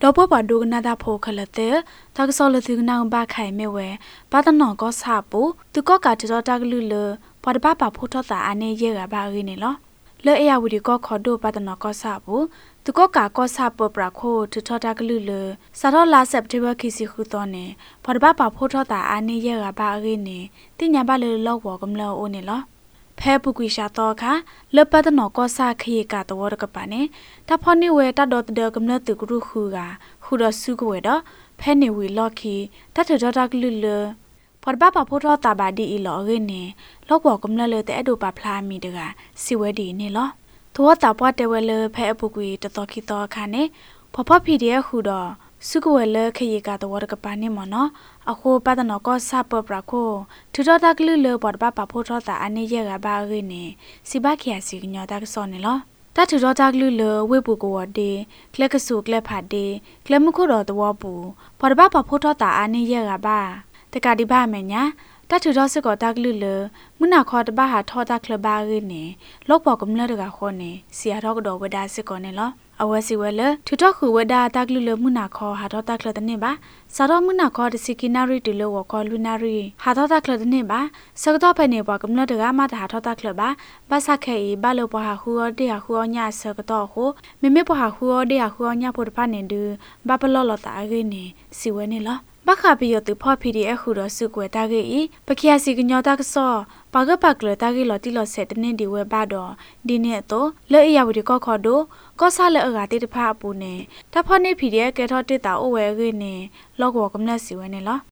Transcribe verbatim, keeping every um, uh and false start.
လောဘပါဒုကနာတာဖိုခလတဲ့တာကစောလသူကနာဘာခိုင်မဲဝဲဘာတနောကောစာပူသူကောကာတတော်တာကလူလပဒပပါဖိုထတာအနေရဲကဘာရင်းနေလောလဲအရာဝဒီကောခေါ်ဒိုဘာတနောကောစာပူသူကောကာကောစာပပရခိုထထတာကလူလစာတော့လာစက်တေဘခီစီခုတော့နေပဒပပါဖိုထတာအနေရဲကဘာရင်းနေတိညာဘာလေလောက်ဝကမလောအိုနေလောဖဲပုကွေရှာတော့ခါလပဒနောကောစာခရီကတော်ရကပါနေတာဖောနေဝဲတတော်တကမလတကရုခူကခူတော့စုကွေတော့ဖဲနေဝီလော့ခီတထတော်တကလူလပဒပပဖိုထောတာဘာဒီအီလော်ရင်းနေလောက်ပေါ်ကမလလေတဲ့အဒိုပါဖလာမီတကစီဝဲဒီနေလောသောတာပွားတဲဝဲလဖဲအပုကွေတတော်ခီတော့ခါနေဖဖဖီဒီယခူတော့စုကွေလခရီကတော်ရကပါနေမနော်အခုပဒနောကောစာပပရခိုထတော်တကလူလပဒပပဖိုထောတာအနေရကဘာရင်းနေစီဘခီယာစီညောတာကစောနေလောတထတော်တကလူလဝေပူကိုဝဒေကလကဆူကလဖာဒေကလမခုတော်တော်ပူပဒပပဖိုထောတာအနေရကဘာတကဒီဘာမညာတထတော်စကောတကလူလမုနာခေါ်တဘာဟာထောတာကလဘာရင်းနေလောက်ပေါ်ကမလတကခေါ်နေစီယာတော့ကတော့ဝဒါစကောနေလောအဝဲစီဝဲလထူတော့ခုဝဒါတကလူလမုနာခေါ်ဟာတော့တကလတနေပါစာတော့မုနာခေါ်တစီကီနာရီတီလောဝခေါ်လူနာရီဟာတော့တကလတနေပါစကတော့ဖနေပေါ်ကမလတကမတာဟာတော့တကလပါဘာစခဲဘာလောပဟာဟူအတေဟာဟူအညာစကတော့ဟိုမေမေပဟာဟူအတေဟာဟူအညာဖို့တဖာနေဒူဘာပလောလောတာရင်းနေစီဝဲနေလောဘခါပီယတူဖော်ပီဒီအခုတော့စုကွယ်တာကေဤပခိယာစီကညောတာကစောပါကပကလတာကေလော်တီလော်ဆက်တနင်းဒီဝဲပါတော့ဒီနေ့တော့လဲအရာဝဒီကောခေါ်တော့ကောဆာလဲအကတိတဖာအပူနေတဖော်နေဖီဒီကဲထော်တစ်တာအိုဝဲရင်းနေလောကောကမလက်စီဝဲနေလော